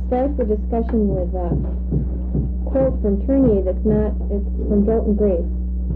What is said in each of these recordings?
start the discussion with a quote from Tournier it's from Guilt and Grace.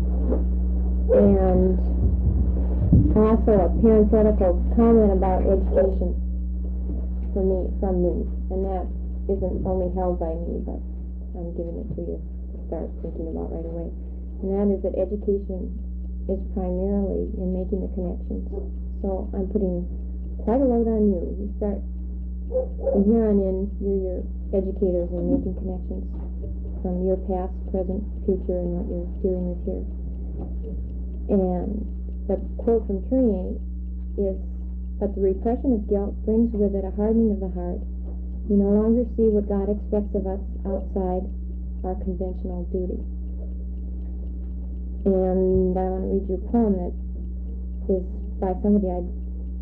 And also a parenthetical comment about education from me. And that isn't only held by me, but I'm giving it to you to start thinking about right away. And that is that education is primarily in making the connections. So I'm putting quite a load on you. You start, from here on in, you're your educators in making connections from your past, present, future, and what you're dealing with here. And the quote from Tournier is, "But the repression of guilt brings with it a hardening of the heart. We no longer see what God expects of us outside our conventional duty." And I want to read you a poem that is by somebody I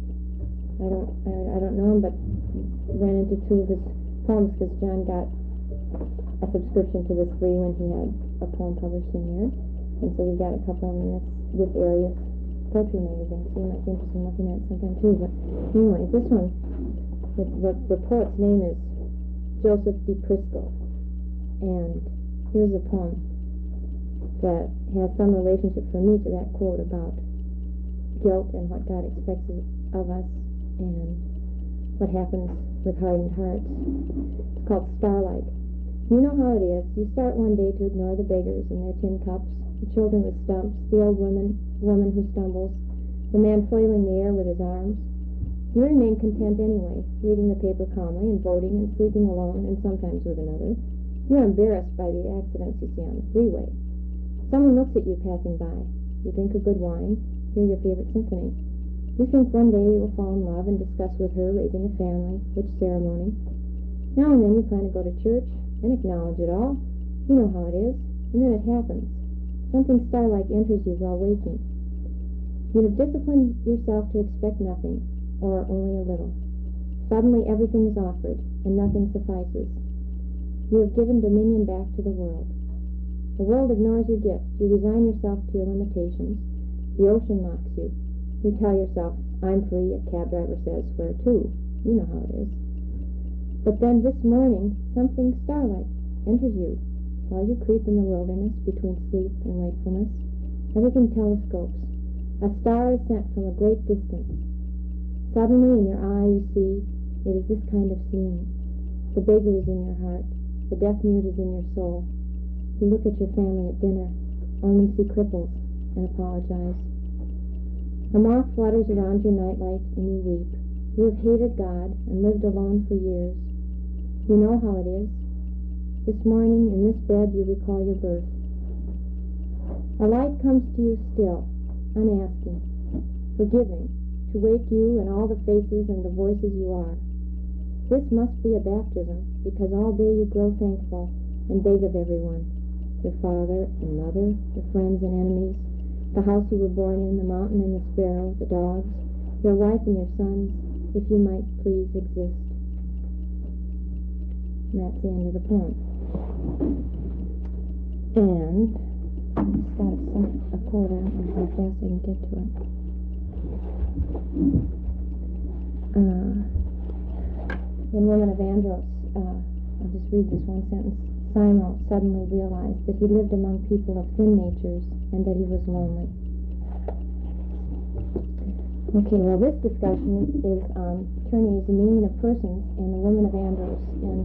don't know him, but ran into two of his poems because John got a subscription to this free when he had a poem published in here, and so we got a couple of them in this area's poetry magazine, so you might be interested in looking at it sometime too. But anyway, this one, the poet's name is Joseph D. Prisco, and here's a poem that has some relationship for me to that quote about guilt and what God expects of us and what happens with hardened hearts. It's called Starlight. You know how it is. You start one day to ignore the beggars and their tin cups, the children with stumps, the old woman who stumbles, the man flailing the air with his arms. You remain content anyway, reading the paper calmly and voting and sleeping alone and sometimes with another. You are embarrassed by the accidents you see on the freeway. Someone looks at you passing by. You drink a good wine, hear your favorite symphony. You think one day you will fall in love and discuss with her raising a family, which ceremony. Now and then you plan to go to church and acknowledge it all. You know how it is. And then it happens. Something star-like enters you while waking. You have disciplined yourself to expect nothing, or only a little. Suddenly everything is offered, and nothing suffices. You have given dominion back to the world. The world ignores your gift. You resign yourself to your limitations. The ocean mocks you. You tell yourself, I'm free, a cab driver says, where to? You know how it is. But then this morning, something star-like enters you while you creep in the wilderness between sleep and wakefulness. Everything telescopes. A star is sent from a great distance. Suddenly in your eye you see, it is this kind of seeing. The beggar is in your heart. The deaf-mute is in your soul. You look at your family at dinner, only see cripples, and apologize. A moth flutters around your nightlight, and you weep. You have hated God and lived alone for years. You know how it is. This morning, in this bed, you recall your birth. A light comes to you still, unasking, forgiving, to wake you and all the faces and the voices you are. This must be a baptism, because all day you grow thankful and beg of everyone, your father and mother, your friends and enemies, the house you were born in, the mountain and the sparrow, the dogs, your wife and your sons, if you might please exist. And that's the end of the poem. And I just got a quote out and how fast I can get to it. In Women of Andros, I'll just read this one sentence. Simo suddenly realized that he lived among people of thin natures and that he was lonely. Okay, well, this discussion is on Tournier's The Meaning of Persons and The Women of Andros, and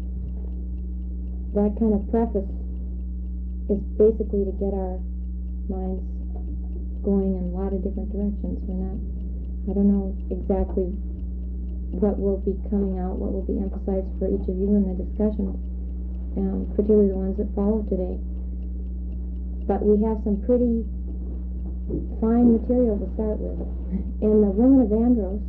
that kind of preface is basically to get our minds going in a lot of different directions. I don't know exactly what will be coming out, what will be emphasized for each of you in the discussion. Particularly the ones that follow today. But we have some pretty fine material to start with. And The Women of Andros,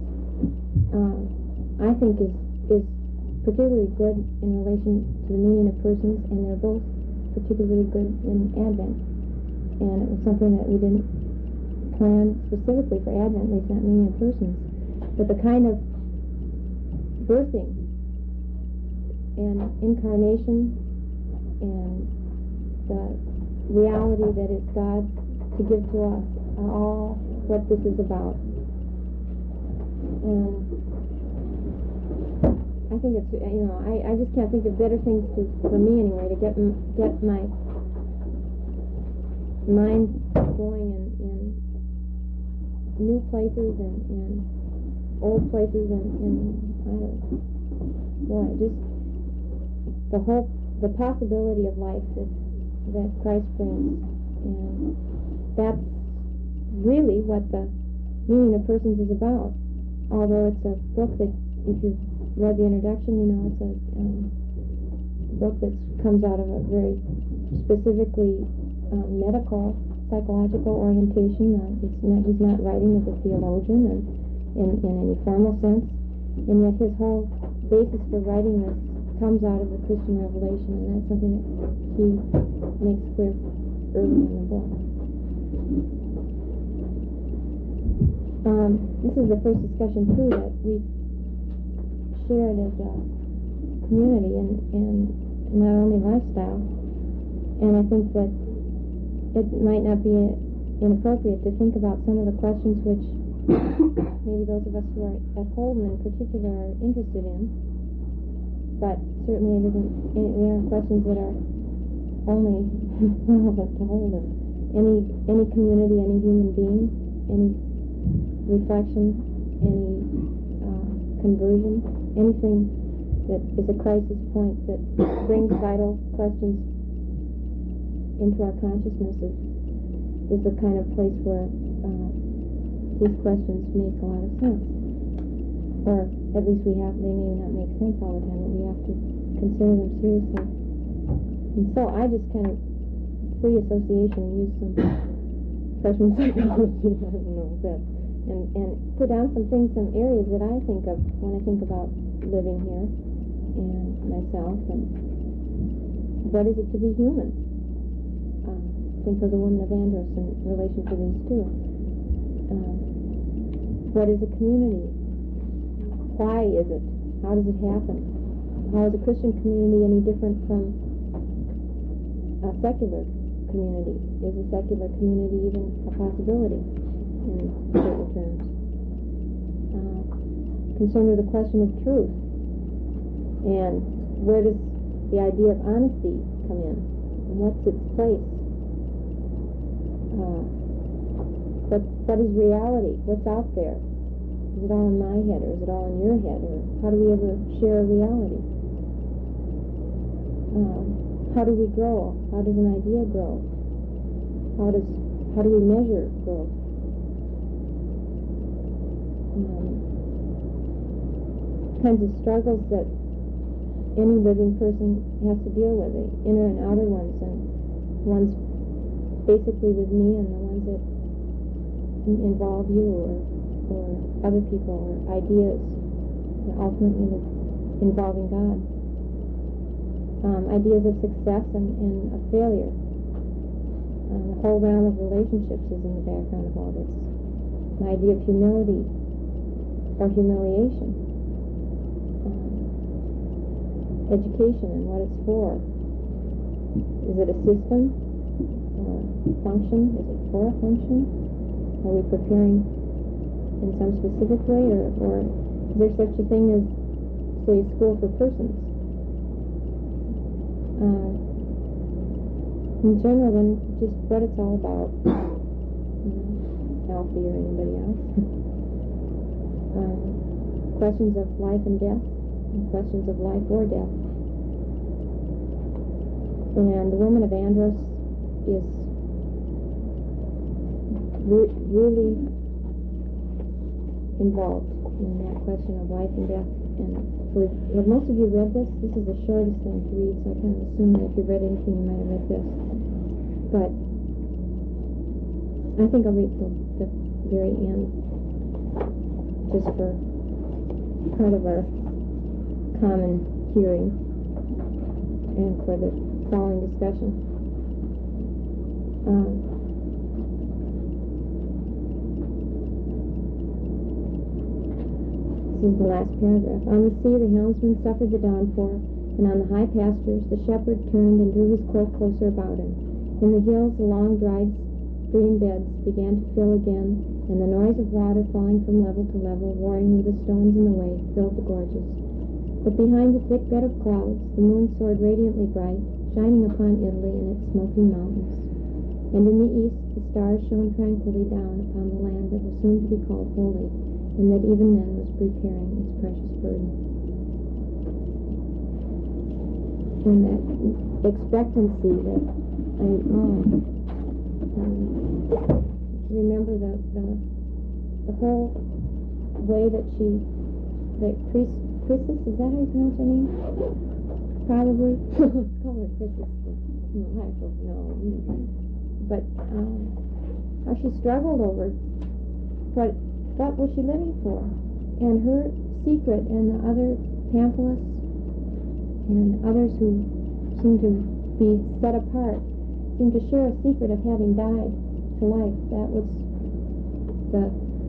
I think, is particularly good in relation to the meaning of persons, and they're both particularly good in Advent. And it was something that we didn't plan specifically for Advent, at least not meaning of persons. But the kind of birthing and incarnation and the reality that it's God's to give to us are all what this is about. And I think it's, I just can't think of better things for me anyway, to get my mind going in new places and old places and just the possibility of life that Christ brings. And that's really what the Meaning of Persons is about. Although it's a book that, if you've read the introduction, it's a book that comes out of a very specifically medical, psychological orientation. He's not writing as a theologian in any formal sense, and yet his whole basis for writing this comes out of the Christian revelation, and that's something that he makes clear early in the book. This is the first discussion, too, that we've shared as a community and not only lifestyle. And I think that it might not be inappropriate to think about some of the questions which maybe those of us who are at Holden in particular are interested in. But certainly they aren't questions that are only relevant to Holden. Any community, any human being, any reflection, any conversion, anything that is a crisis point that brings vital questions into our consciousness is the kind of place where these questions make a lot of sense. Or at least they may not make sense all the time, but we have to consider them seriously. And so I just kind of free association, use some freshman psychology, I don't know, but and put down some areas that I think of when I think about living here and myself, and what is it to be human? Think of the woman of Andros in relation to these two. What is a community? Why is it? How does it happen? How is a Christian community any different from a secular community? Is a secular community even a possibility in certain terms? Concerned with the question of truth, and where does the idea of honesty come in, and what's its place? What is reality? What's out there? Is it all in my head, or is it all in your head, or how do we ever share a reality? How do we grow? How does an idea grow? How do we measure growth? Kinds of struggles that any living person has to deal with, the inner and outer ones, and ones basically with me and the ones that involve you or other people, or ideas, and ultimately involving God. Ideas of success and of failure. The whole realm of relationships is in the background of all this. The idea of humility or humiliation. Education and what it's for. Is it a system or function? Is it for a function? Are we preparing in some specific way, or is there such a thing as, say, school for persons? In general, then, just what it's all about. Alfie or anybody else. Questions of life and death, and questions of life or death. And the woman of Andros is really involved in that question of life and death. And have most of you read this? This is the shortest thing to read, so I kind of assume that if you read anything, you might have read this. But I think I'll read till the very end, just for part of our common hearing and for the following discussion. This is the last paragraph. On the sea, the helmsman suffered the downpour, and on the high pastures, the shepherd turned and drew his cloak closer about him. In the hills, the long, dried stream beds began to fill again, and the noise of water falling from level to level, warring with the stones in the way, filled the gorges. But behind the thick bed of clouds, the moon soared radiantly bright, shining upon Italy and its smoking mountains. And in the east, the stars shone tranquilly down upon the land that was soon to be called holy, and that even then was preparing its precious burden. And that expectancy that I remember the whole way that Chrysis, is that how you pronounce her name? Probably. Let's call her Chrysis. No. But how she struggled over what was she living for? And her secret, and the other pamphlets and others who seemed to be set apart seemed to share a secret of having died to life. That was the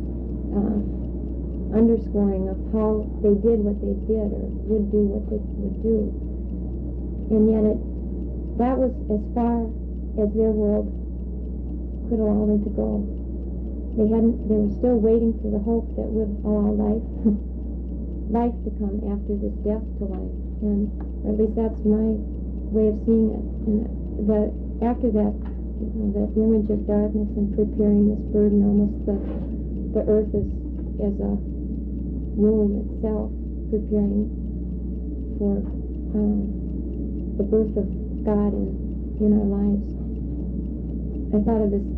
underscoring of how they did what they did, or would do what they would do. And yet that was as far as their world could allow them to go. They were still waiting for the hope that would allow life to come after this death to life. And or at least that's my way of seeing it. And after that, that image of darkness and preparing this burden, almost the earth as a womb itself, preparing for the birth of God in our lives. I thought of this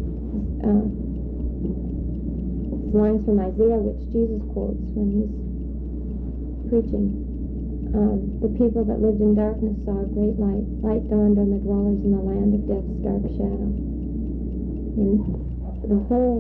lines from Isaiah, which Jesus quotes when he's preaching. The people that lived in darkness saw a great light. Light dawned on the dwellers in the land of death's dark shadow. And the whole,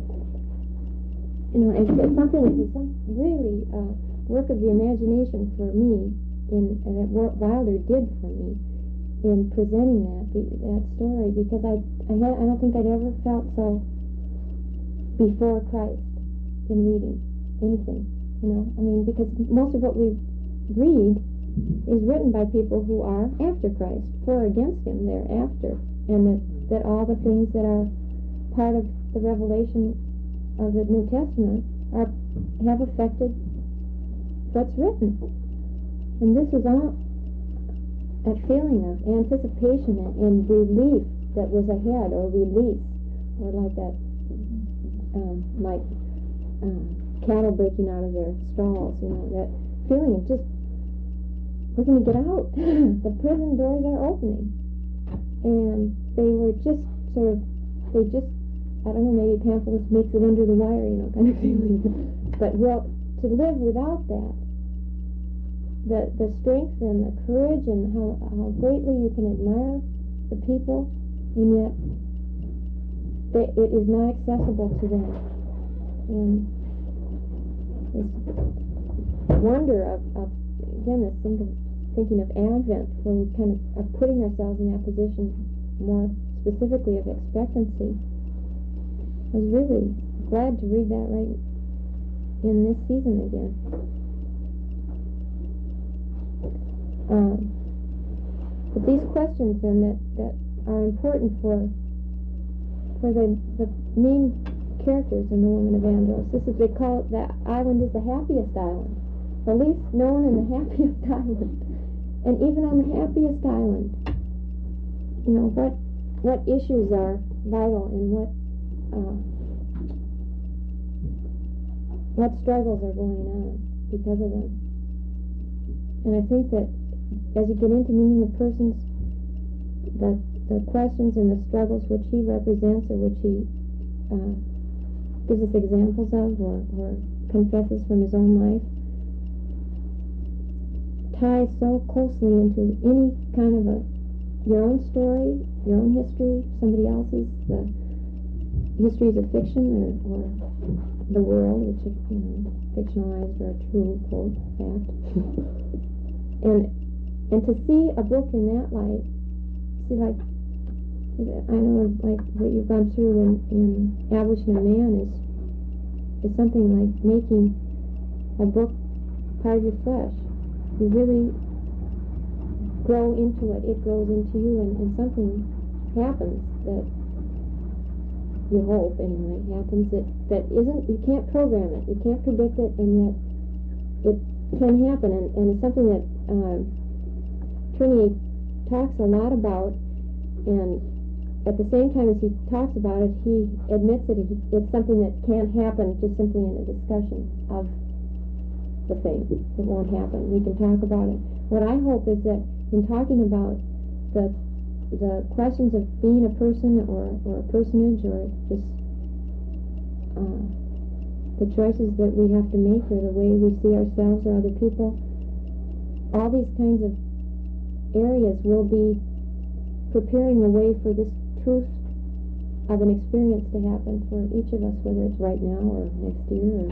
it's something that was really work of the imagination for me, and that Wilder did for me in presenting that story, because I don't think I'd ever felt so before Christ in reading anything. Because most of what we read is written by people who are after Christ, for or against him, they're after, and that all the things that are part of the revelation of the New Testament have affected what's written. And this was all a feeling of anticipation and relief that was ahead, or release, or like that, cattle breaking out of their stalls, that feeling of just, we're going to get out. The prison doors are opening. And they were just I don't know, maybe Pamphilus makes it under the wire, kind of feeling. But, to live without that, the strength and the courage, and how greatly you can admire the people, and yet it is not accessible to them. And this wonder of again, this thinking of Advent, where we kind of are putting ourselves in that position more specifically of expectancy. I was really glad to read that right in this season again. But these questions then that are important for the main characters in The Woman of Andros. This is, they call it, that island is the happiest island, the least known and the happiest island. And even on the happiest island, what issues are vital, and what struggles are going on because of them. And I think that as you get into meeting the persons, the questions and the struggles which he represents, or which he gives us examples of, or confesses from his own life, ties so closely into any kind of your own story, your own history, somebody else's, the histories of fiction, or the world, which is fictionalized or a true, quote, fact. and to see a book in that light, I know, like what you've gone through in Abolition of Man is something like making a book part of your flesh. You really grow into it. It grows into you, and something happens that you hope, anyway, happens that isn't, you can't program it, you can't predict it, and yet it can happen, and it's something that Trini talks a lot about, and at the same time as he talks about it, he admits that it's something that can't happen just simply in a discussion of the thing. It won't happen. We can talk about it. What I hope is that in talking about the questions of being a person or a personage, or this the choices that we have to make, or the way we see ourselves or other people, all these kinds of areas will be preparing the way for this truth of an experience to happen for each of us, whether it's right now or next year, or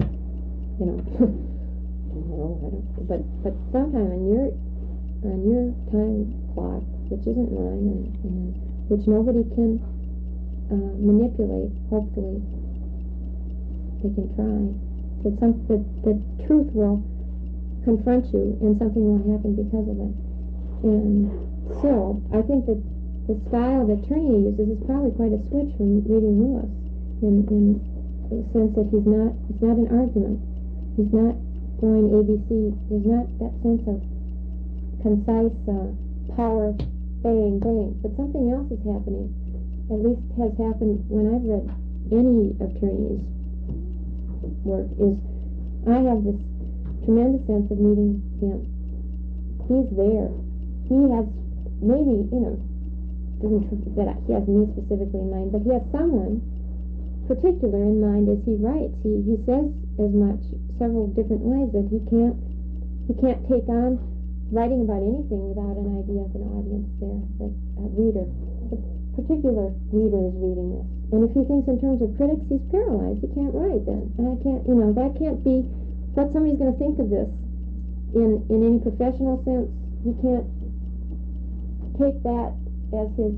but sometime on your time clock, which isn't mine, and which nobody can manipulate. Hopefully, they can try. That truth will confront you, and something will happen because of it. And so, I think that the style that Trini uses is probably quite a switch from reading Lewis, in the sense that it's not an argument. He's not going ABC. There's not that sense of concise power, bang, bang. But something else is happening. At least has happened when I've read any of Trini's work. Is I have this tremendous sense of meeting him. He's there. He has maybe, doesn't that he has me specifically in mind, but he has someone particular in mind as he writes. He says as much several different ways that he can't take on writing about anything without an idea of an audience there, that a reader, a particular reader is reading this. And if he thinks in terms of critics, he's paralyzed. He can't write then. And that can't be what somebody's going to think of this in any professional sense. He can't take that as his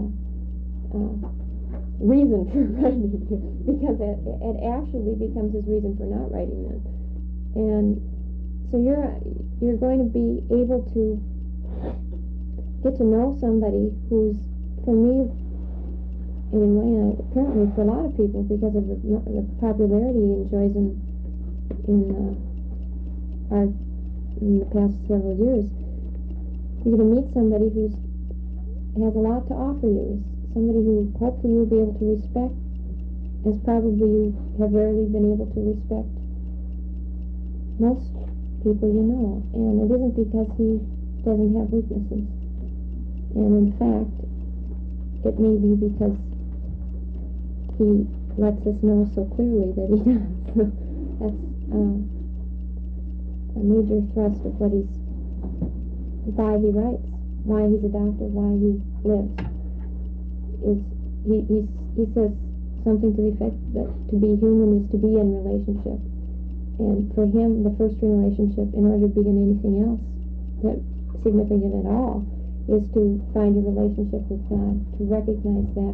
reason for writing it, because it actually becomes his reason for not writing it. And so you're going to be able to get to know somebody who's, for me, anyway, and apparently for a lot of people, because of the popularity he enjoys in the past several years, you're going to meet somebody who has a lot to offer you. Somebody who hopefully you'll be able to respect, as probably you have rarely been able to respect most people you know. And it isn't because he doesn't have weaknesses. And in fact, it may be because he lets us know so clearly that he does. That's a major thrust of why he writes, why he's a doctor, why he lives. He says something to the effect that to be human is to be in relationship. And for him, the first relationship, in order to begin anything else that's significant at all, is to find your relationship with God, to recognize that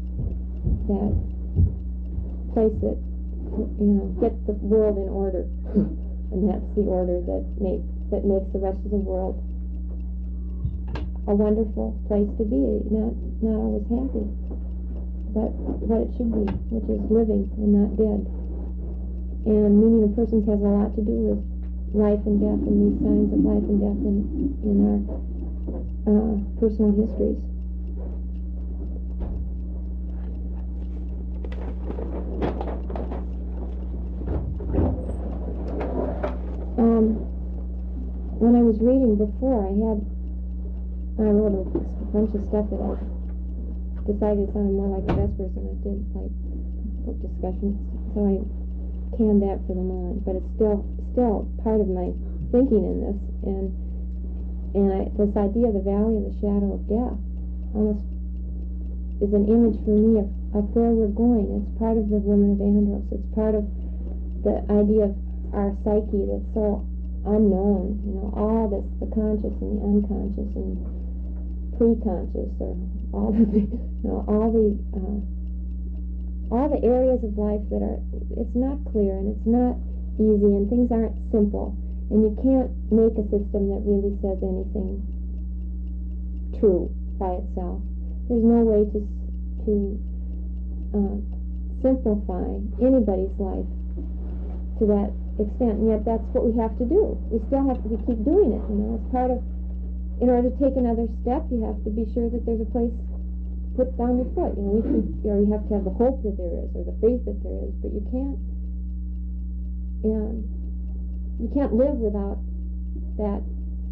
place that, gets the world in order. And that's the order that makes the rest of the world a wonderful place to be. Not always happy, but what it should be, which is living and not dead. And meaning of persons has a lot to do with life and death, and these signs of life and death in our personal histories. When I was reading before, I wrote a bunch of stuff that I decided sounded more like the Vespers than it did like book discussions. So I canned that for the moment, but it's still part of my thinking in this. And this idea of the valley of the shadow of death almost is an image for me of where we're going. It's part of the Women of Andros. It's part of the idea of our psyche that's so unknown. All this, the conscious and the unconscious and pre-conscious, or all the areas of life that are, it's not clear and it's not easy and things aren't simple, and you can't make a system that really says anything true by itself. There's no way to simplify anybody's life to that extent, and yet that's what we have to do. We still have to keep doing it, It's part of, in order to take another step, you have to be sure that there's a place to put down your foot. You have to have the hope that there is, or the faith that there is, but you can't live without that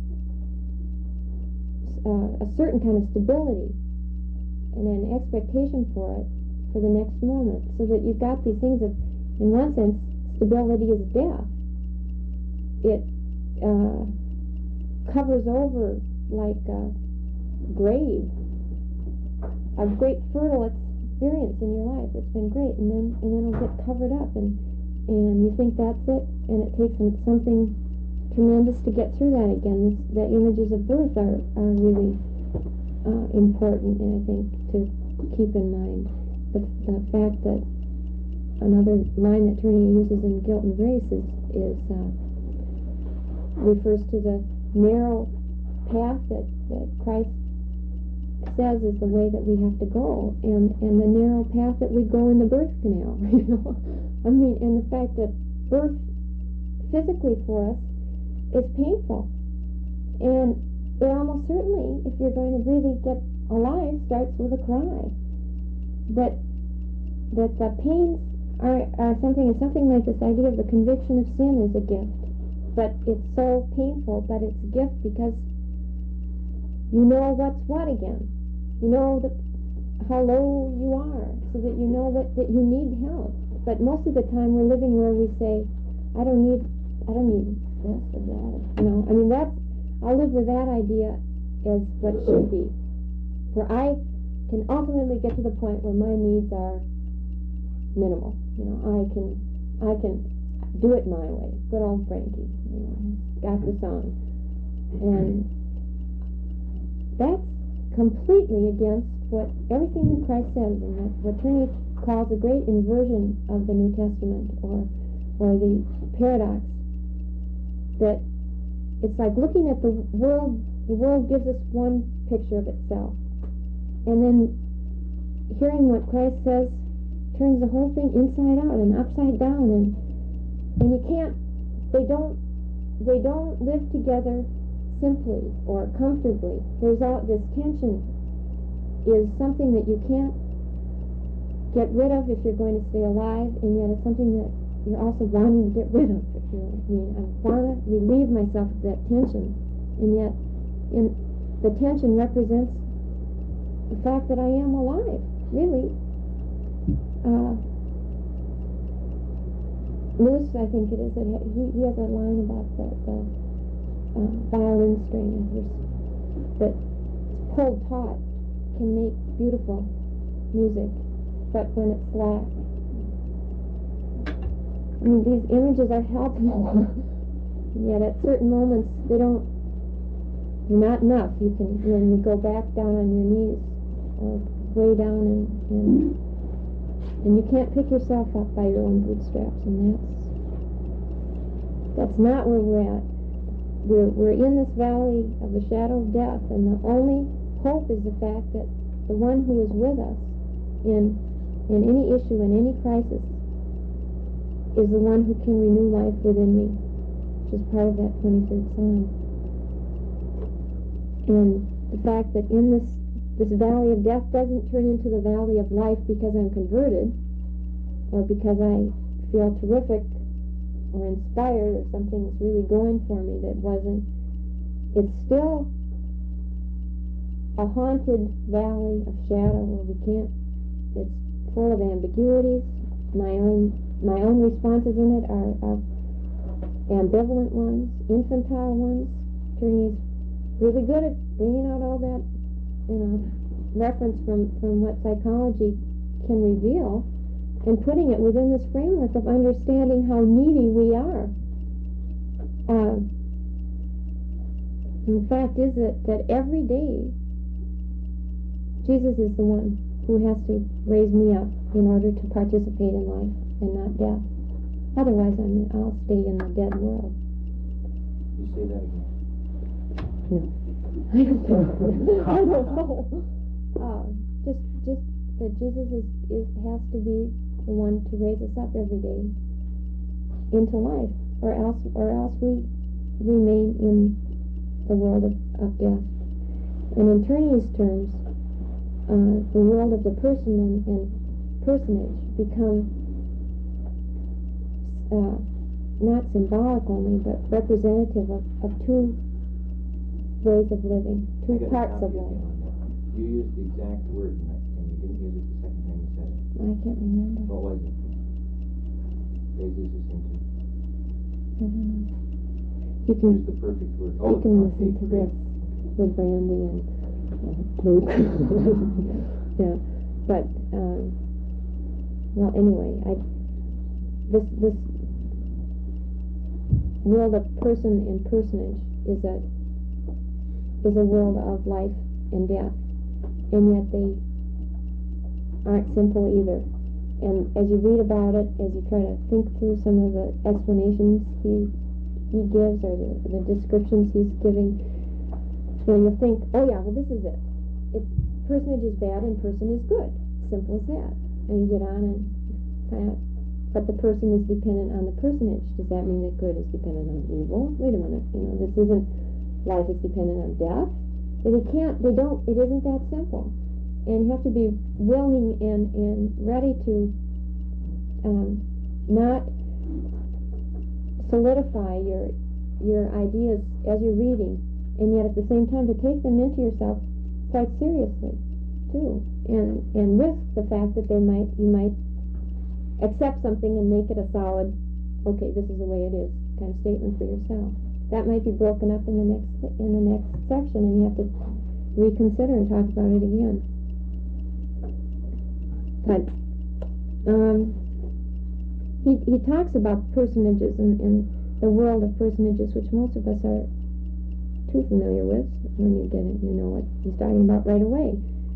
a certain kind of stability and an expectation for it for the next moment, so that you've got these things of, in one sense, stability is death. It covers over like a grave, a great fertile experience in your life. It's been great, and then it'll get covered up, and you think that's it, and it takes something tremendous to get through that again. The images of birth are really important, and I think to keep in mind the fact that another line that Turnier uses in Guilt and Grace refers to the narrow path that Christ says is the way that we have to go, and the narrow path that we go in the birth canal. And the fact that birth physically for us is painful, and it almost certainly, if you're going to really get alive, starts with a cry. That the pains are something like this idea of the conviction of sin is a gift, but it's so painful, but it's a gift because you know what's what again. You know how low you are, so that you know that you need help. But most of the time we're living where we say, I don't need this or that. I'll live with that idea as what should be, where I can ultimately get to the point where my needs are minimal. I can do it my way. Good old Frankie, got the song. And that's completely against everything that Christ says, and what Turnier calls a great inversion of the New Testament, or the paradox, that it's like looking at the world. The world gives us one picture of itself, and then hearing what Christ says turns the whole thing inside out and upside down, and you can't. They don't live together simply or comfortably. There's this tension is something that you can't get rid of if you're going to stay alive, and yet it's something that you're also wanting to get rid of. I want to relieve myself of that tension, and yet the tension represents the fact that I am alive, really. Lewis, I think it is, he has a line about the violin string that pulled taut can make beautiful music, but when it's slack. These images are helpful, yet at certain moments they're not enough. You can, when you go back down on your knees or way down, and you can't pick yourself up by your own bootstraps, and that's not where we're at. We're in this valley of the shadow of death, and the only hope is the fact that the one who is with us in any issue, in any crisis, is the one who can renew life within me, which is part of that 23rd Psalm. And the fact that in this valley of death doesn't turn into the valley of life because I'm converted, or because I feel terrific or inspired, or something's really going for me that wasn't. It's still a haunted valley of shadow where we can't. It's full of ambiguities. My own responses in it are ambivalent ones, infantile ones. Turnier's really good at bringing out all that, reference from what psychology can reveal, and putting it within this framework of understanding how needy we are. The fact is that every day Jesus is the one who has to raise me up in order to participate in life and not death. Otherwise, I'll stay in the dead world. You say that again? No. I don't know. Just that Jesus has to be the one to raise us up every day into life. or else we remain in the world of death. And in Turney's terms, the world of the person and personage become not symbolic only, but representative of two ways of living, two parts of life. You used the exact word, and you didn't use it the second time you said it. I can't remember. What was it? Phases is into. I don't know. You can Use the perfect word. you can listen to this with Brandy and Luke. Yeah, but well, anyway, this world of person and personage is a world of life and death, and yet they aren't simple either. And as you read about it, as you try to think through some of the explanations he gives, or the descriptions he's giving, you'll think, oh yeah, well this is it. Personage is bad and person is good. Simple as that. And you get on and find out, but the person is dependent on the personage. Does that mean that good is dependent on evil? Wait a minute, this isn't, life is dependent on death. It isn't that simple. And you have to be willing and ready to not solidify your ideas as you're reading, and yet at the same time to take them into yourself quite seriously too, and risk the fact that you might accept something and make it a solid, okay, this is the way it is kind of statement for yourself. That might be broken up in the next section, and you have to reconsider and talk about it again. But he talks about personages and the world of personages, which most of us are too familiar with. When you get it, you know what he's talking about right away.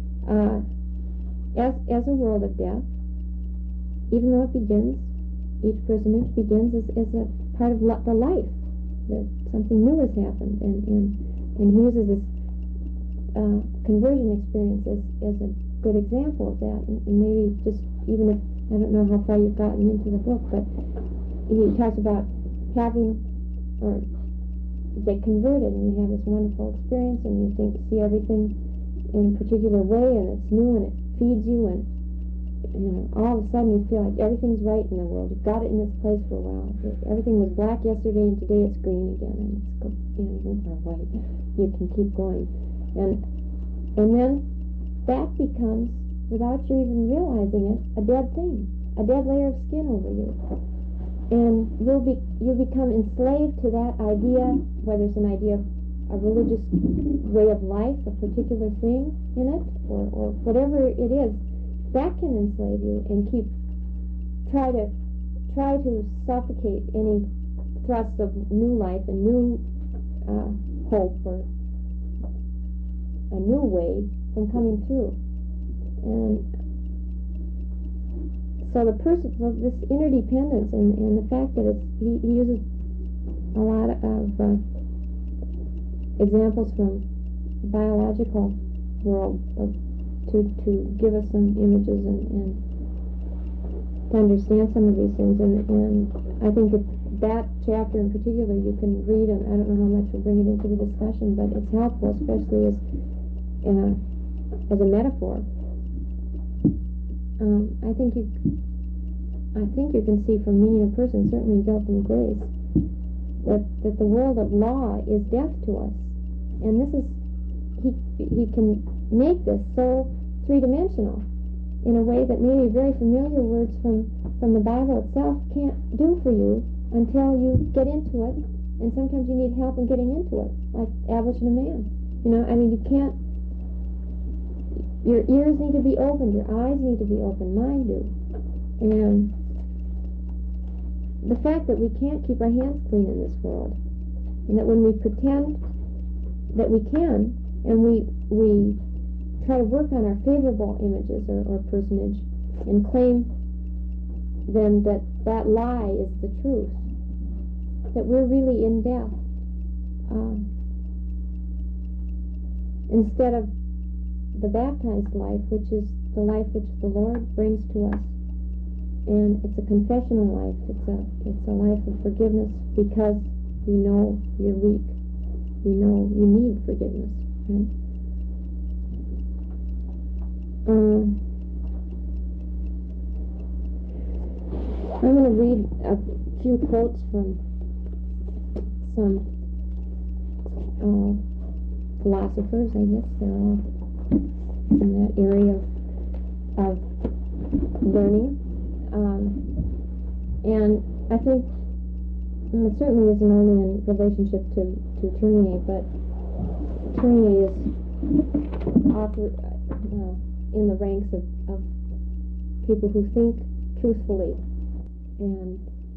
As a world of death, even though each personage begins as a part of the life, that something new has happened, and he uses this conversion experience as a good example of that, and maybe just even if, I don't know how far you've gotten into the book, but he talks about having, or get converted, and you have this wonderful experience, and you see everything in a particular way, and it's new, and it feeds you, and all of a sudden you feel like everything's right in the world. You've got it in its place for a while. Everything was black yesterday, and today it's green again, and it's or white. You can keep going, and then that becomes, without you even realizing it, a dead thing, a dead layer of skin over you. And you'll become enslaved to that idea, whether it's an idea of a religious way of life, a particular thing in it, or whatever it is, that can enslave you and try to suffocate any thrust of new life and new hope, or a new way from coming through. And so this interdependence and the fact that he uses a lot of examples from biological world to give us some images and to understand some of these things. And I think that chapter in particular you can read, and I don't know how much we'll bring it into the discussion, but it's helpful, especially as a metaphor. I think you can see from Meaning of Person, certainly Guilt and Grace, that the world of law is death to us, and this is he can make this so three-dimensional in a way that maybe very familiar words from the Bible itself can't do for you until you get into it, and sometimes you need help in getting into it, like Abolition of Man. You can't. Your ears need to be opened, your eyes need to be opened, mine do. And the fact that we can't keep our hands clean in this world, and that when we pretend that we can, and we try to work on our favorable images or personage, and claim then that lie is the truth, that we're really in death, instead of the baptized life, which is the life which the Lord brings to us And it's a confessional life. It's a life of forgiveness because you know you're weak. You know you need forgiveness, right? I'm going to read a few quotes from some philosophers, I guess. They're all in that area of learning. And I think it certainly isn't only in relationship to Tournier, but Tournier is offered in the ranks of people who think truthfully and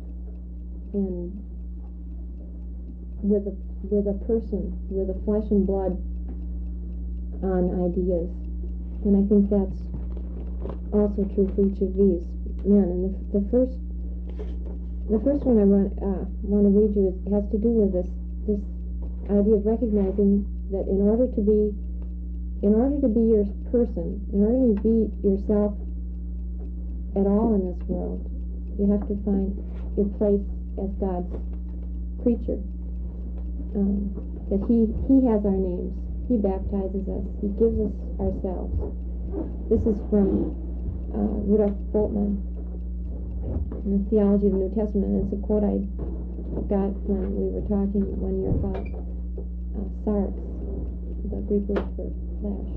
with a person, with a flesh and blood on ideas. And I think that's also true for each of these men. And the first one I want to read you has to do with this idea of recognizing that in order to be your person, in order to be yourself at all in this world, you have to find your place as God's creature. That He has our names. He baptizes us. He gives us ourselves. This is from Rudolf Bultmann in the Theology of the New Testament. And it's a quote I got when we were talking one year about sarx, the Greek word for flesh.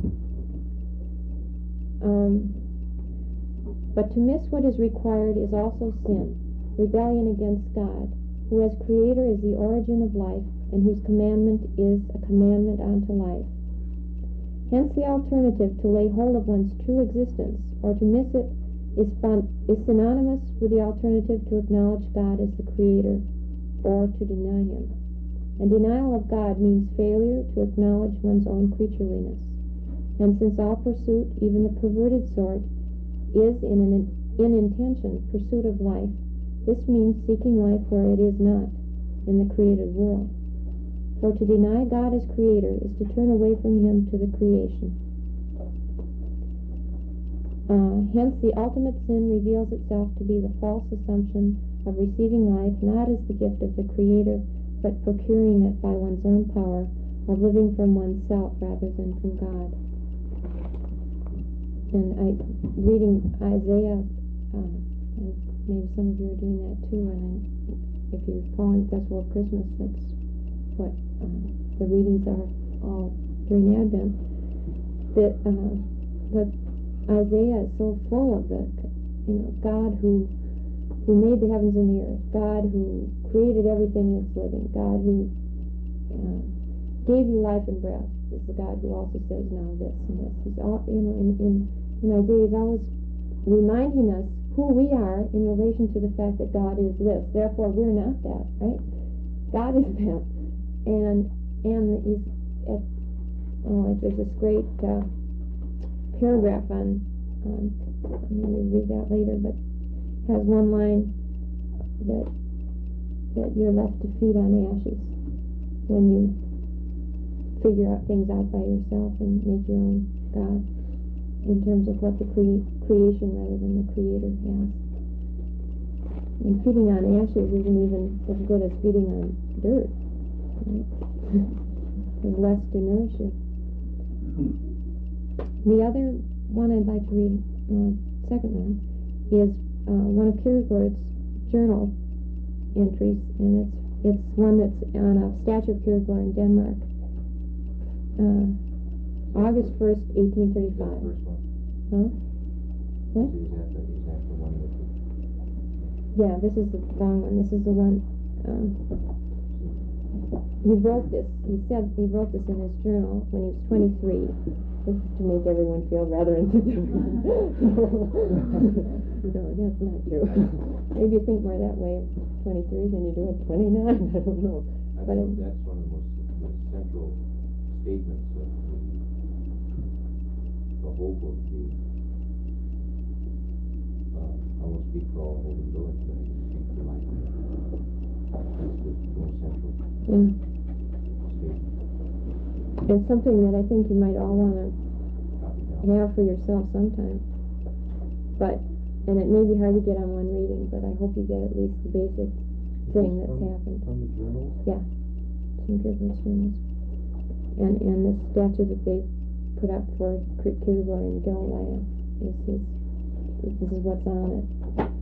But to miss what is required is also sin, rebellion against God, who as Creator is the origin of life, and whose commandment is a commandment unto life. Hence the alternative to lay hold of one's true existence, or to miss it, is synonymous with the alternative to acknowledge God as the Creator, or to deny Him. And denial of God means failure to acknowledge one's own creatureliness. And since all pursuit, even the perverted sort, is in intention pursuit of life, this means seeking life where it is not, in the created world. For to deny God as Creator is to turn away from Him to the creation. Hence the ultimate sin reveals itself to be the false assumption of receiving life not as the gift of the Creator, but procuring it by one's own power, of living from oneself rather than from God. And reading Isaiah, and maybe some of you are doing that too, and if you're following Festival of Christmas, that's what the readings are all during Advent. That Isaiah is so full of the, God who made the heavens and the earth, God who created everything that's living, God who gave you life and breath. Is the God who also says now this and this. He's all, in Isaiah, he's always reminding us who we are in relation to the fact that God is this. Therefore, we're not that, right? God is that. And he's there's this great paragraph on maybe read that later, but has one line that you're left to feed on ashes when you figure out things out by yourself and make your own God in terms of what the creation rather than the Creator has. And feeding on ashes isn't even as good as feeding on dirt, right? There's less to nourish you. The other one I'd like to read, second one, is one of Kierkegaard's journal entries, and it's one that's on a statue of Kierkegaard in Denmark. August 1st, 1835. Is that the first one? Huh? What? Is that the one that... Yeah, this is the long one. This is the one. He wrote this. He said he wrote this in his journal when he was 23. This is to make everyone feel rather insignificant. No, that's not true. Maybe you think more that way at 23 than you do at 29. I don't know. That's one of the most central statements of the hope of the I won't speak for all holy village, but I can speak for life. That's the most central statement. It's something that I think you might all want to have for yourself sometime. But And it may be hard to get on one reading, but I hope you get at least the basic thing that's happened. From the journals? Yeah, some Kierkegaard's journals. And the statue that they put up for Kierkegaard in Galileo is this is what's on it.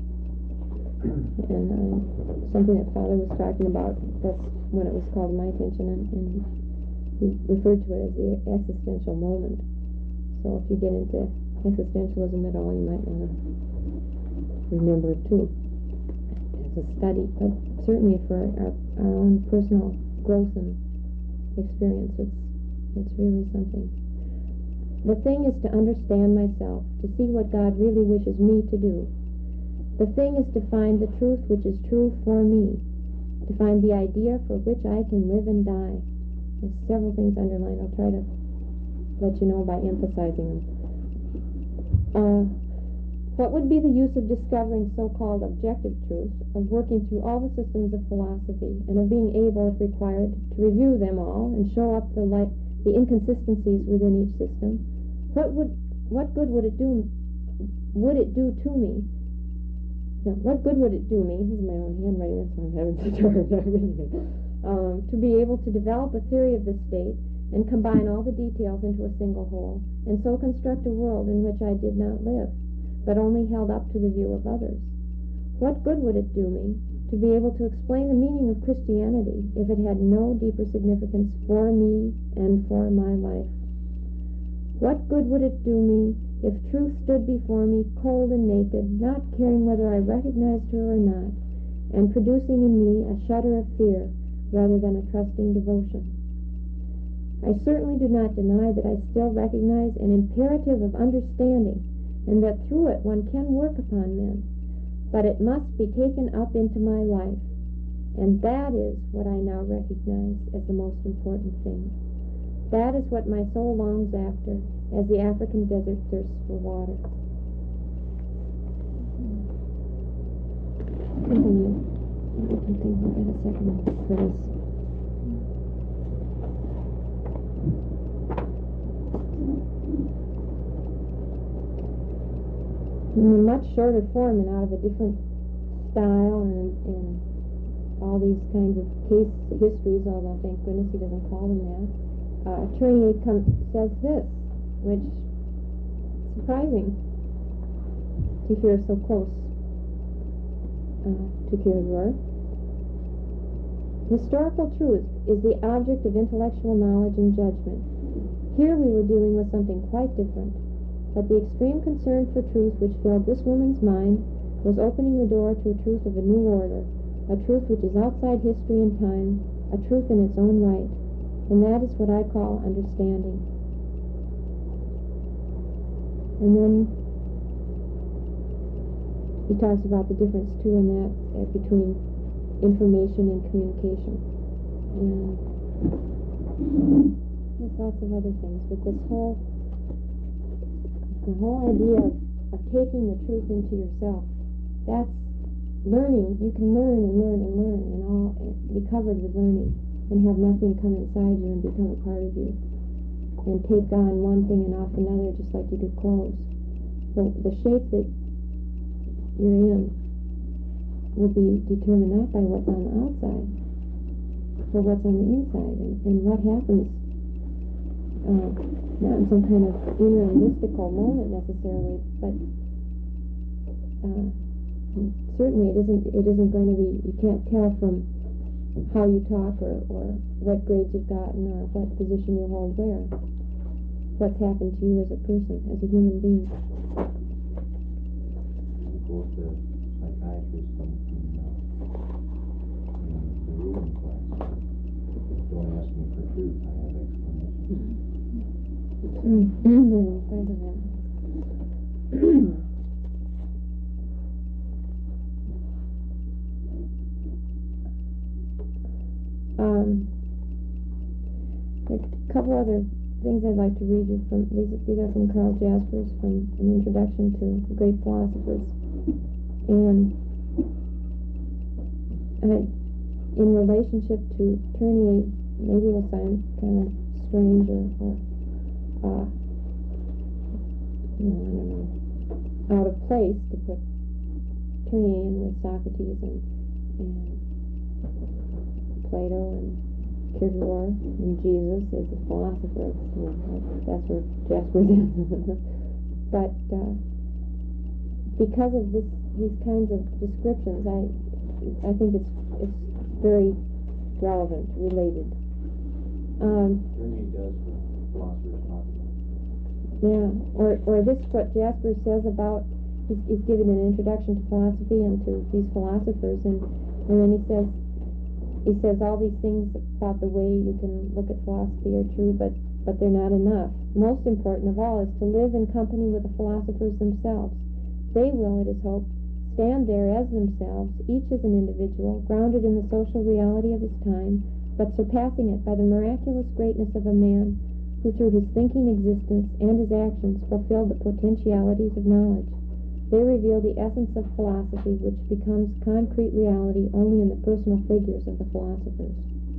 And something that Father was talking about, that's when it was called my attention, and he referred to it as the existential moment. So if you get into existentialism at all, you might want to remember it too as a study. But certainly for our own personal growth and experience, it's really something. The thing is to understand myself, to see what God really wishes me to do. The thing is to find the truth which is true for me, to find the idea for which I can live and die. There's several things underlined. I'll try to let you know by emphasizing them. What would be the use of discovering so-called objective truth, of working through all the systems of philosophy, and of being able, if required, to review them all and show up the inconsistencies within each system? What good would it do? Would it do to me? Now, what good would it do me? This is my own handwriting, that's why I'm having such a hard time reading it. To be able to develop a theory of the state and combine all the details into a single whole, and so construct a world in which I did not live, but only held up to the view of others. What good would it do me to be able to explain the meaning of Christianity if it had no deeper significance for me and for my life? What good would it do me if truth stood before me cold and naked, not caring whether I recognized her or not, and producing in me a shudder of fear rather than a trusting devotion? I certainly do not deny that I still recognize an imperative of understanding, and that through it one can work upon men, but it must be taken up into my life, and that is what I now recognize as the most important thing. That is what my soul longs after, as the African desert thirsts for water. I can think of it a second phrase. In a much shorter form and out of a different style and all these kinds of case histories, although thank goodness he doesn't call them that. Attorney says this, which is surprising to hear so close to Kierkegaard. Historical truth is the object of intellectual knowledge and judgment. Here we were dealing with something quite different, but the extreme concern for truth which filled this woman's mind was opening the door to a truth of a new order, a truth which is outside history and time, a truth in its own right. And that is what I call understanding. And then he talks about the difference too in that between information and communication. And there's lots of other things, but the whole idea of taking the truth into yourself, that's learning. You can learn and learn and learn and all be covered with learning, and have nothing come inside you and become a part of you, and take on one thing and off another, just like you do clothes. The shape that you're in will be determined not by what's on the outside, but what's on the inside, and what happens, not in some kind of inner mystical moment necessarily, but certainly it isn't going to be, you can't tell from how you talk or what grades you've gotten or what position you hold where. What's happened to you as a person, as a human being. Both the psychiatrists and the reading class don't ask me for truth, I have explanations. There's a couple other things I'd like to read you from. These are from Karl Jaspers, from an introduction to the great philosophers. And in relationship to Tournier, maybe will sound kind of strange or I don't know, out of place to put Tertullian with Socrates and Plato and Kierkegaard and Jesus is a philosopher. That's where Jasper's in. But because of these kinds of descriptions, I think it's very relevant, related. Trinity does what philosophers talk about. Yeah, or this is what Jasper says about, he's giving an introduction to philosophy and to these philosophers, and then he says all these things about the way you can look at philosophy are true, but they're not enough. Most important of all is to live in company with the philosophers themselves. They will, it is hoped, stand there as themselves, each as an individual, grounded in the social reality of his time, but surpassing it by the miraculous greatness of a man who through his thinking existence and his actions fulfilled the potentialities of knowledge. They reveal the essence of philosophy, which becomes concrete reality only in the personal figures of the philosophers.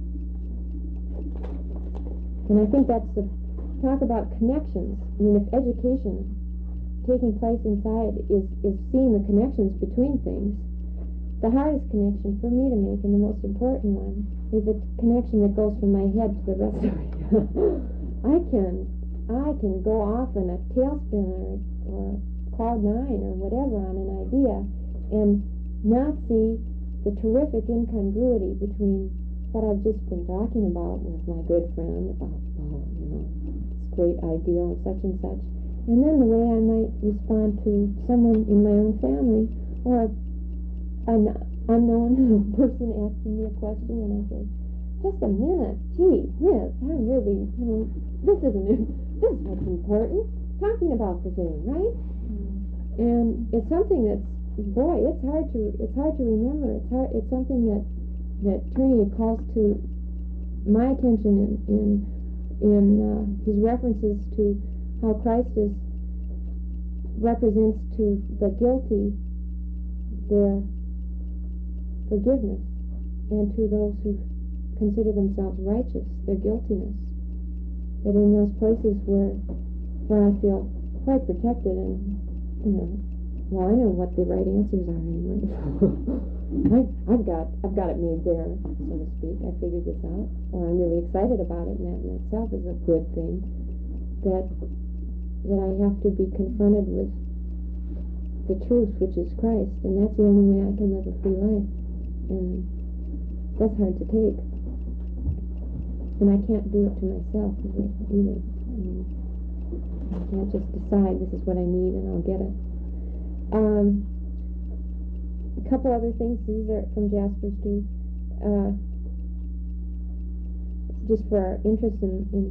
And I think that's the talk about connections. I mean, if education taking place inside is seeing the connections between things, the hardest connection for me to make, and the most important one, is the connection that goes from my head to the rest of me. I can go off in a tailspin or cloud nine or whatever on an idea and not see the terrific incongruity between what I've just been talking about with my good friend about, this great ideal of such and such, and then the way I might respond to someone in my own family or an unknown person asking me a question, and I say, just a minute, gee whiz, I'm really, this is what's important, talking about the thing, right? And it's something that's, boy, it's hard to remember. It's something that Trinity calls to my attention in his references to how Christ represents to the guilty their forgiveness, and to those who consider themselves righteous, their guiltiness. That in those places where I feel quite protected and, well, I know what the right answers are anyway. I've got it made there, so to speak. I figured this out, or I'm really excited about it, and that in itself is a good thing. That I have to be confronted with the truth, which is Christ, and that's the only way I can live a free life. And that's hard to take. And I can't do it to myself either. I mean, I can't just decide this is what I need and I'll get it. A couple other things. These are from Jasper's too. Just for our interest in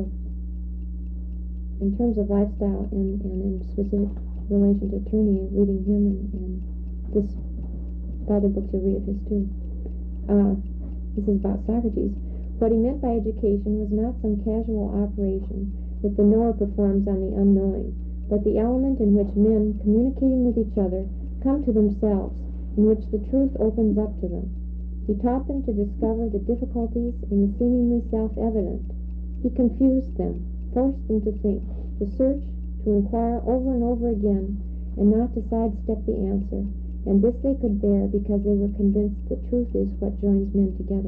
terms of lifestyle and in specific relation to Trinity, reading him and this, the other books you'll read of his too. This is about Socrates. What he meant by education was not some casual operation that the knower performs on the unknowing, but the element in which men, communicating with each other, come to themselves, in which the truth opens up to them. He taught them to discover the difficulties in the seemingly self-evident. He confused them, forced them to think, to search, to inquire over and over again, and not to sidestep the answer, and this they could bear because they were convinced that truth is what joins men together.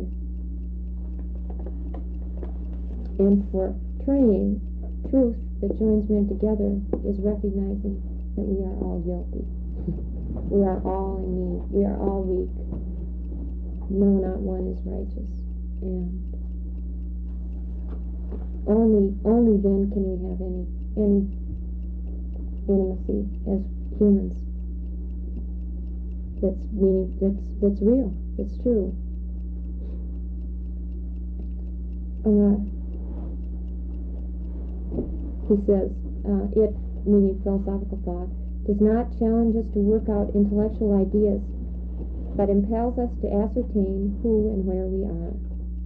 And for Trinity, truth that joins men together is recognizing that we are all guilty. We are all in need. We are all weak. No, not one is righteous. And only then can we have any intimacy as humans. That's real. That's true. He says, it, meaning philosophical thought, does not challenge us to work out intellectual ideas, but impels us to ascertain who and where we are.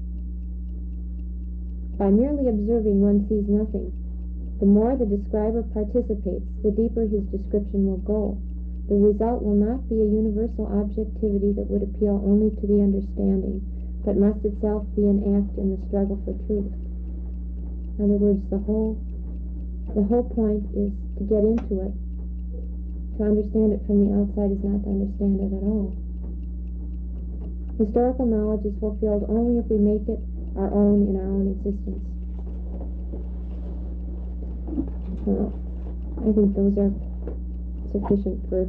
By merely observing, one sees nothing. The more the describer participates, the deeper his description will go. The result will not be a universal objectivity that would appeal only to the understanding, but must itself be an act in the struggle for truth. In other words, the whole point is to get into it, To understand it from the outside is not to understand it at all. Historical knowledge is fulfilled only if we make it our own in our own existence. Well, I think those are sufficient for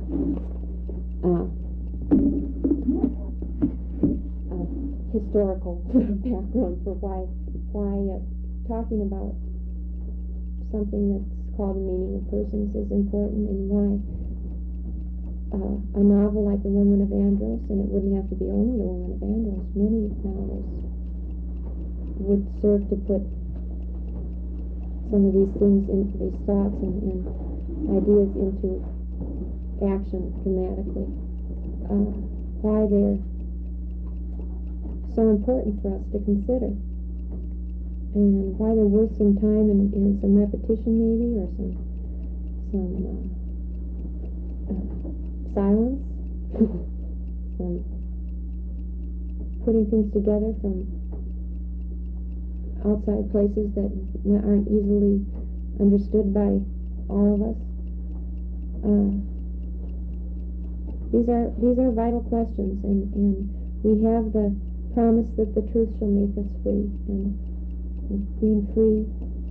historical background for why talking about something that's called the meaning of persons is important, and why a novel like The Woman of Andros, and it wouldn't have to be only The Woman of Andros, many novels would serve to put some of these things, into these thoughts and ideas into action dramatically. Why they're so important for us to consider, and why they're worth some time and some repetition maybe, or some silence, some putting things together from outside places that aren't easily understood by all of us. These are vital questions, and we have the promise that the truth shall make us free, and being free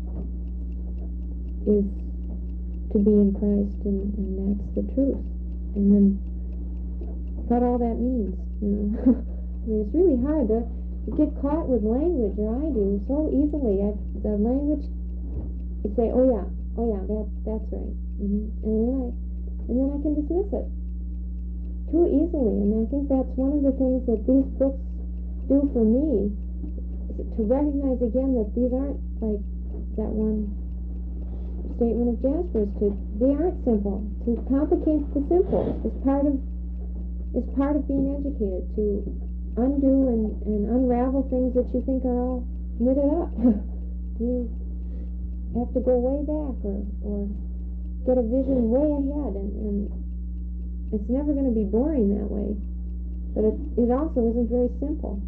is to be in Christ, and that's the truth. And then what all that means, you know. I mean, it's really hard to get caught with language, or I do so easily. The language, you say, oh yeah, that's right, and then I can dismiss it too easily. And I think that's one of the things that these books do for me, to recognize again that these aren't like that one statement of Jasper's. They aren't simple. To complicate the simple is part of being educated. To undo and unravel things that you think are all knitted up. You have to go way back, or get a vision way ahead, and it's never going to be boring that way. But it also isn't very simple.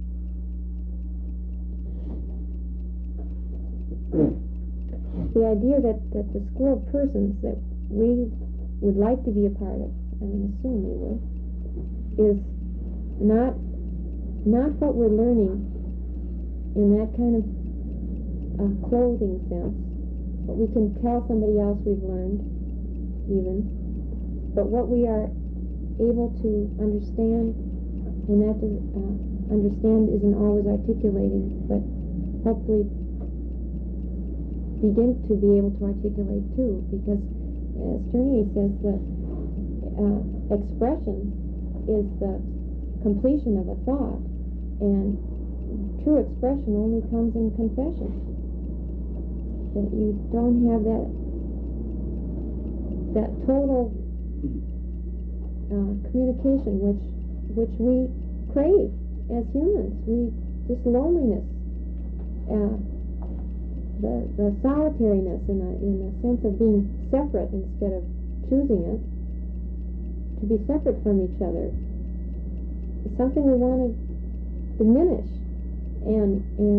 The idea that the school of persons that we would like to be a part of, I would assume we would, is not what we're learning in that kind of clothing sense, but we can tell somebody else we've learned, even. But what we are able to understand, and that understand isn't always articulating, but hopefully begin to be able to articulate too, because as Turney says, that expression is the completion of a thought, and true expression only comes in confession. That you don't have that total communication which we crave as humans. This loneliness, the solitariness in the sense of being separate instead of choosing it, to be separate from each other, is something we want to diminish, and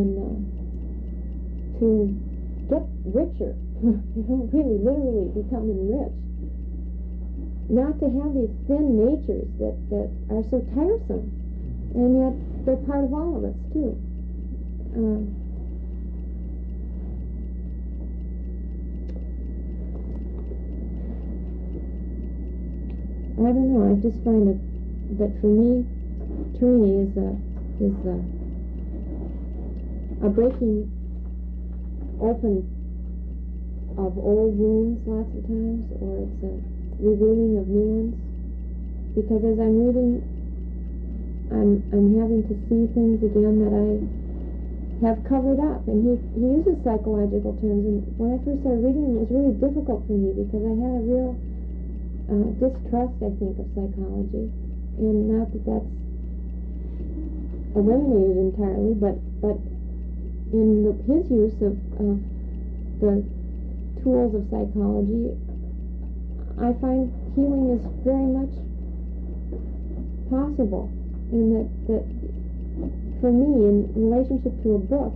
to get richer, really literally becoming rich. Not to have these thin natures that are so tiresome, and yet they're part of all of us too. I don't know. I just find that for me, Trini is a breaking open of old wounds lots of times, or it's a revealing of new ones. Because as I'm reading, I'm having to see things again that I have covered up. And he uses psychological terms, and when I first started reading him, it was really difficult for me because I had a real distrust, I think, of psychology. And not that that's eliminated entirely, but in his use of the tools of psychology, I find healing is very much possible, and that for me, in relationship to a book,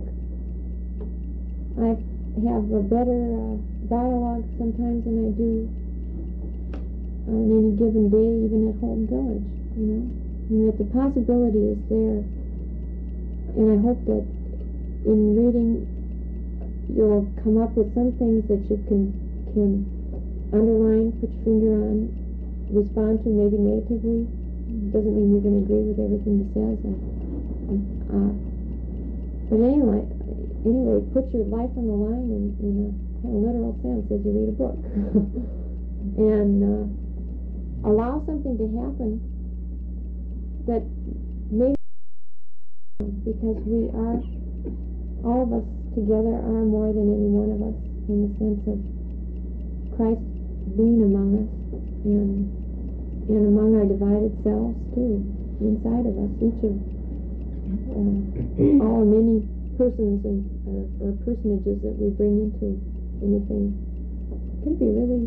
I have a better dialogue sometimes than I do on any given day, even at Home Village, and that the possibility is there. And I hope that in reading you'll come up with some things that you can underline, put your finger on, respond to, maybe negatively. Doesn't mean you're going to agree with everything he says. But anyway, put your life on the line in a kind of literal sense as you read a book. And allow something to happen that maybe, because we are, all of us together are more than any one of us, in the sense of Christ being among us and among our divided selves too, inside of us, each of all many persons or personages that we bring into anything can be really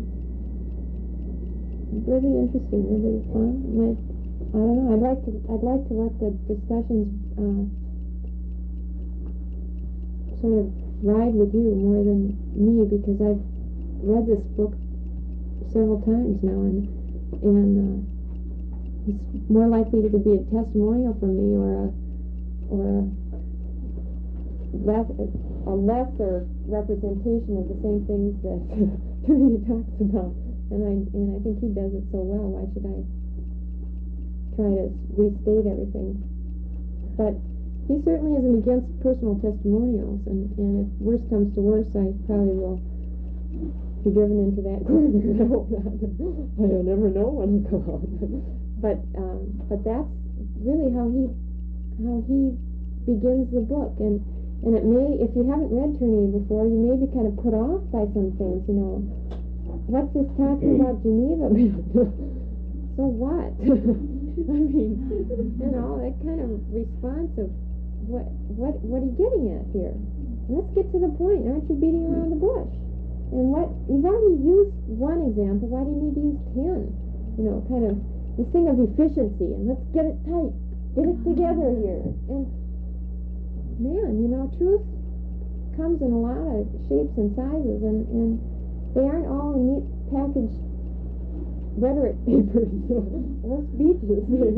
interesting, really fun. I don't know. I'd like to let the discussions sort of ride with you more than me, because I've read this book several times now, and it's more likely to be a testimonial from me or a lesser representation of the same things that Trinity talks about. And I think he does it so well. Why should I try to restate everything? But he certainly isn't against personal testimonials, and if worse comes to worse, I probably will be driven into that corner. I hope not. I never know when it'll come out. But that's really how he begins the book, and it may, if you haven't read Trinity before, you may be kind of put off by some things. What's this talking about Geneva? So what? I mean, that kind of response of what are you getting at here? Let's get to the point. Aren't you beating around the bush? And you've already used one example. Why do you need to use 10? Kind of this thing of efficiency, and let's get it tight, get it together here. And man, truth comes in a lot of shapes and sizes, and they aren't all in neat packaged rhetoric papers or speeches,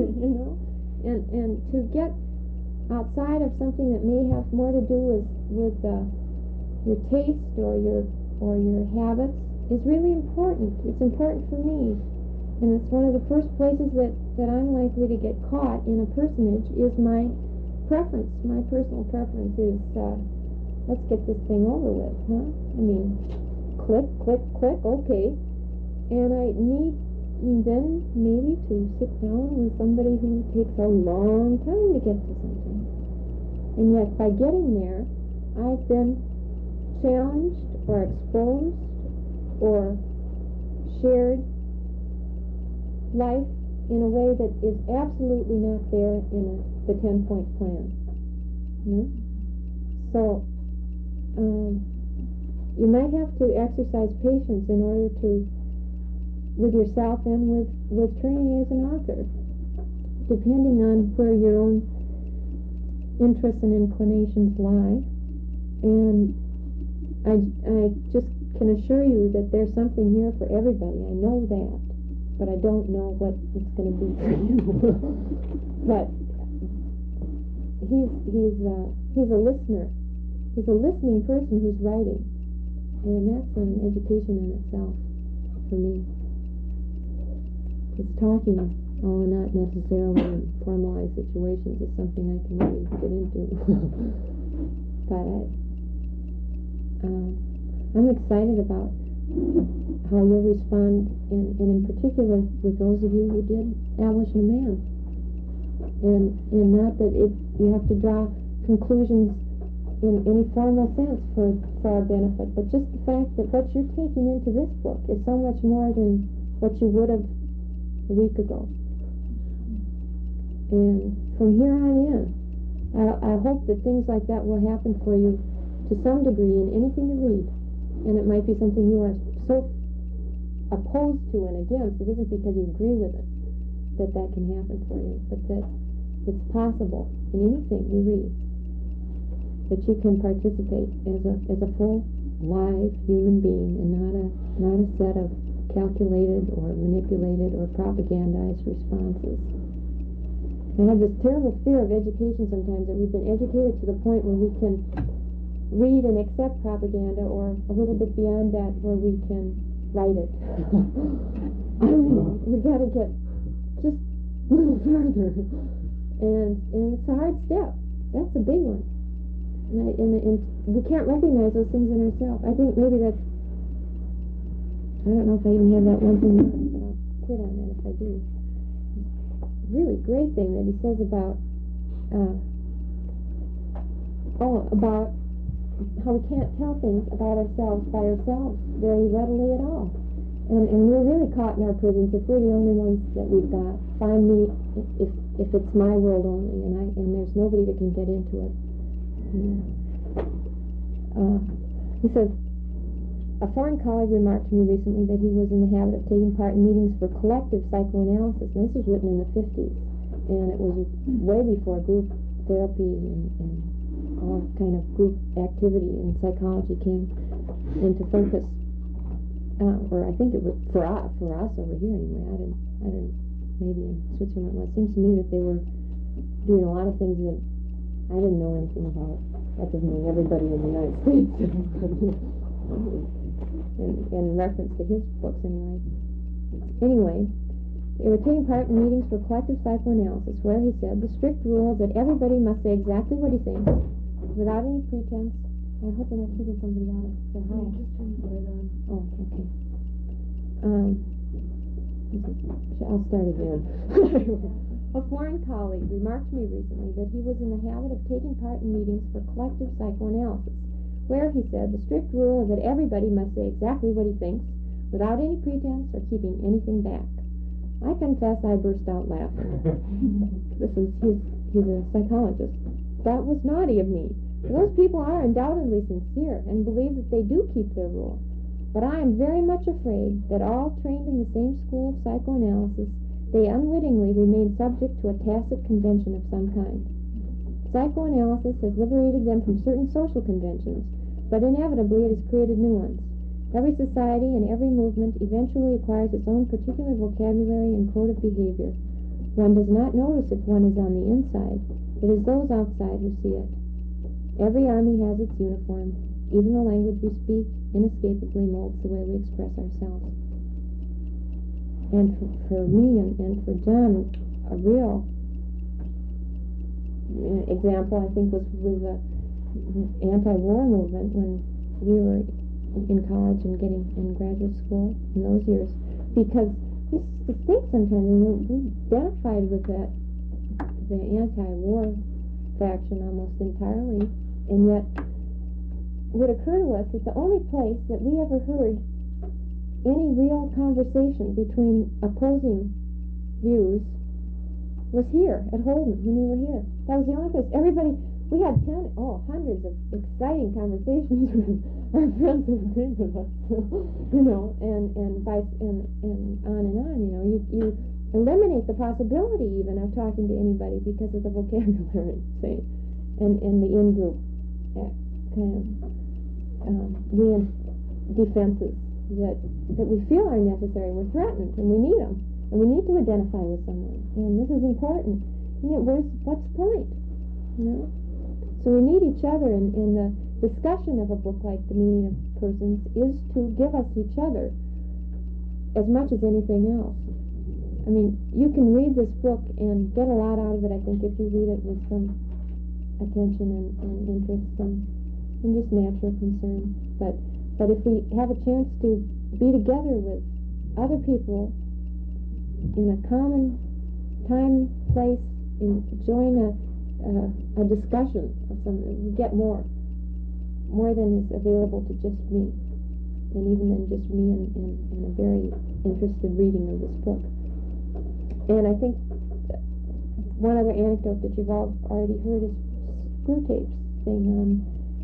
and to get outside of something that may have more to do with your taste or your habits is really important. It's important for me, and it's one of the first places that I'm likely to get caught in a personage is my preference. My personal preference is let's get this thing over with, huh? I mean, click, click, click, okay. And I need then maybe to sit down with somebody who takes a long time to get to something. And yet by getting there, I've been challenged or exposed or shared life in a way that is absolutely not there in the 10-point plan. So you might have to exercise patience in order to, with yourself and with Trinity as an author, depending on where your own interests and inclinations lie. And I just can assure you that there's something here for everybody. I know that, but I don't know what it's going to be for you. But he's a listener. He's a listening person who's writing, and that's an education in itself for me. It's talking, not necessarily in formalized situations, is something I can really get into. But I'm excited about how you'll respond, and in particular with those of you who did Abolition of Man. And not that you have to draw conclusions in any formal sense for our benefit, but just the fact that what you're taking into this book is so much more than what you would have a week ago. And from here on in, I hope that things like that will happen for you to some degree in anything you read. And it might be something you are so opposed to and against. It isn't because you agree with it that can happen for you, but that it's possible in anything you read that you can participate as a full, live human being, and not a set of calculated or manipulated or propagandized responses. I have this terrible fear of education sometimes, that we've been educated to the point where we can read and accept propaganda, or a little bit beyond that where we can write it. I mean, we got to get just a little further. And it's a hard step. That's a big one. And we can't recognize those things in ourselves. I think maybe that's, I don't know if I even have that one thing marked, but I'll quit on that if I do. Really great thing that he says about how we can't tell things about ourselves by ourselves very readily at all. And we're really caught in our prisons if we're the only ones that we've got. Find me if it's my world only, and there's nobody that can get into it. He says, a foreign colleague remarked to me recently that he was in the habit of taking part in meetings for collective psychoanalysis. And this was written in the 50s, and it was way before group therapy and all kind of group activity in psychology came into focus. Or I think it was for us over here anyway. I didn't maybe in Switzerland. Well, it seems to me that they were doing a lot of things that I didn't know anything about. That doesn't mean everybody in the United States in reference to his books anyway. Anyway, they were taking part in meetings for collective psychoanalysis, where he said the strict rule is that everybody must say exactly what he thinks without any pretense. I hope we're not keeping somebody out of their house. Just turn the light on. Oh, okay. I'll start again. A foreign colleague remarked to me recently that he was in the habit of taking part in meetings for collective psychoanalysis, where he said the strict rule is that everybody must say exactly what he thinks without any pretense or keeping anything back. I confess I burst out laughing. He's a psychologist. That was naughty of me. Those people are undoubtedly sincere and believe that they do keep their rule. But I am very much afraid that all trained in the same school of psychoanalysis, they unwittingly remain subject to a tacit convention of some kind. Psychoanalysis has liberated them from certain social conventions, but inevitably it has created new ones. Every society and every movement eventually acquires its own particular vocabulary and code of behavior. One does not notice if one is on the inside. It is those outside who see it. Every army has its uniform. Even the language we speak inescapably molds the way we express ourselves. And for me and for John, a real example, I think, was with the anti-war movement when we were in college and getting in graduate school in those years. Because we used to think sometimes, we identified with the anti-war faction almost entirely, and yet it would occur to us that the only place that we ever heard any real conversation between opposing views was here at Holden when we were here. That was the only place. Everybody, we had hundreds of exciting conversations with our friends who agreed with us, and on and on. You eliminate the possibility even of talking to anybody because of the vocabulary, say, and the in-group kind of defenses that we feel are necessary. We're threatened, and we need them, and we need to identify with someone, and this is important. What's the point? So we need each other, and the discussion of a book like The Meaning of Persons is to give us each other as much as anything else. I mean, you can read this book and get a lot out of it, I think, if you read it with some attention and interest and just natural concern. But if we have a chance to be together with other people in a common time, place, and join a discussion of something, we get more than is available to just me, and even than just me and a very interested reading of this book. And I think one other anecdote that you've all already heard is Screwtape's thing on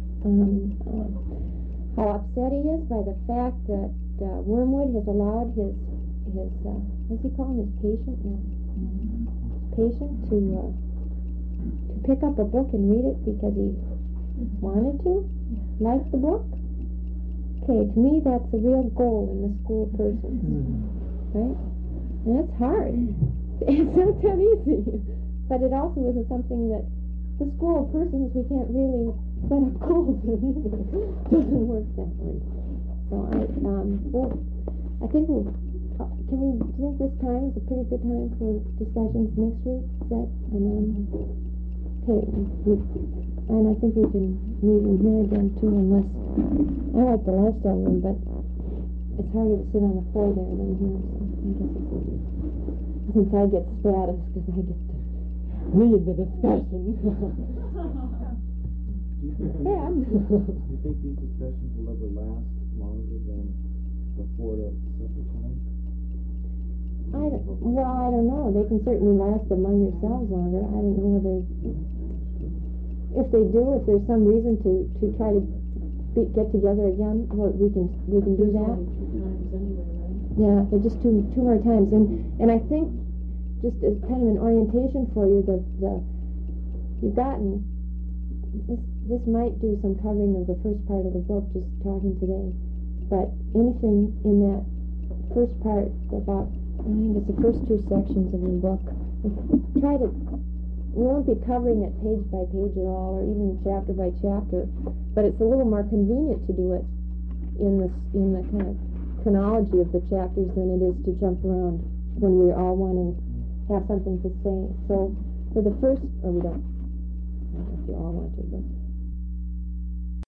how upset he is by the fact that Wormwood has allowed his what's he call him, his patient? No. Patient to pick up a book and read it because he wanted to, liked the book. Okay, to me that's a real goal in the school person, right? And it's hard. It's not that easy. But it also isn't something that the school of persons, we can't really set up goals in either. Doesn't work that way. So I think do you think this time is a pretty good time for discussions next week? Is that, okay, and I think we can meet in here again too, unless, I like the lifestyle room, but it's harder to sit on the floor there than here, so I guess since I get status, because I get to lead the discussion. Do you think these discussions will ever last longer than before the supper time? I don't know. They can certainly last among yourselves longer. I don't know whether, if they do, if there's some reason to try to get together again, well, we can do that. Yeah, they're just two more times, and I think just as kind of an orientation for you, you've gotten this might do some covering of the first part of the book, just talking today, but anything in that first part about, I think it's the first two sections of the book. We won't be covering it page by page at all, or even chapter by chapter, but it's a little more convenient to do it in the kind of chronology of the chapters than it is to jump around when we all want to have something to say. So for the first, or we don't, I don't know if you all want to, but